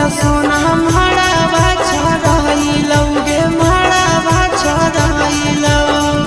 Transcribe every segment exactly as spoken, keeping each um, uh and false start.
दिया सोना माड़ा बाछड़ाइलो गे माड़ा बाछड़ाइलो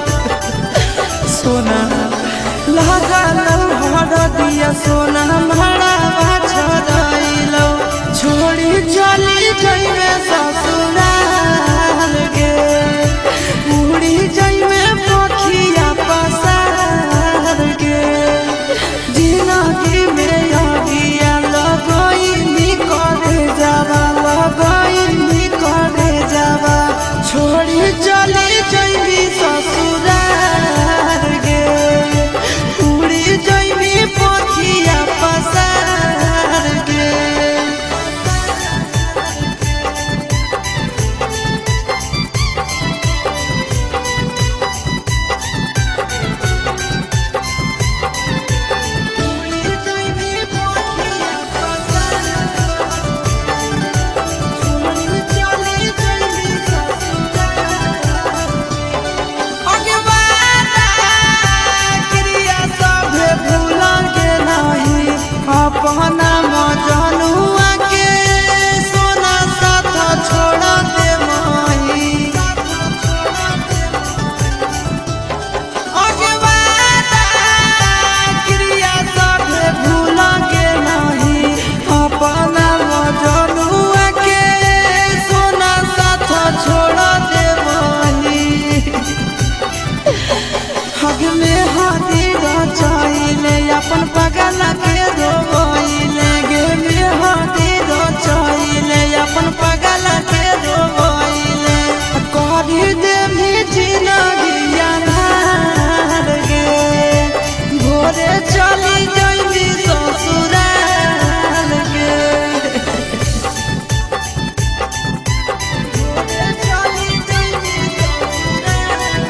सोना लागल हर दिया सोना माड़ा बाछड़ाइलो छोड़ी चली जइबे ससुराल गे उड़ी जइबे पखिया पसार गे जिंदगी में आगिया लगई करे जावा लगई करे जावा छोड़ी चली जइबी ससुराल गे उड़ी जइबी पखिया पसार गे अपना मजनुआ के सोना साथ छोड़ दे माही अगवादा क्रिया सब भूल के नहीं अपना मजनुआ के सोना साथ छोड़ दे माही हग में हाथी रचाइले अपन पगल के रोइले गे में हाथी रचाइले अपन पगल के रोइले करी दे भी जिंदगी अन्हार गे भोरे चली जइबी ससुराल गे भोरे चली जइबी ससुराल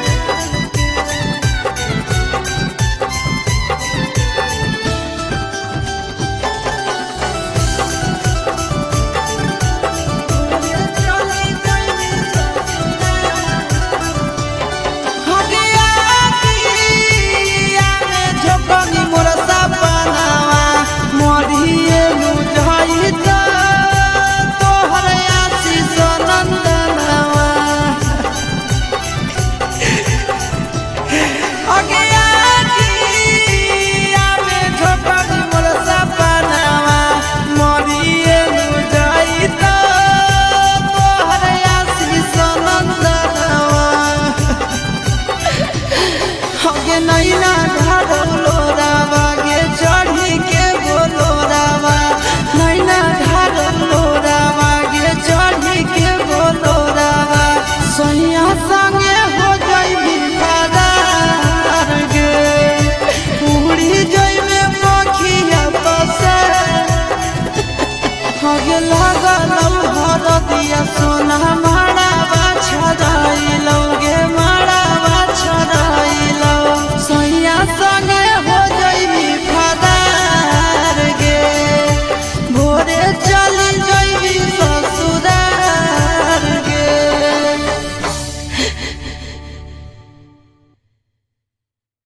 नैना ढालो रावा गे चढ़ी के बोलो रावा नैना ढालो रावा गे चढ़ी के बोलो रावा सोनिया संगे हो जइबी फरार गे उड़ी जइबे पखिया पसार हगे लागल हर दिया सोना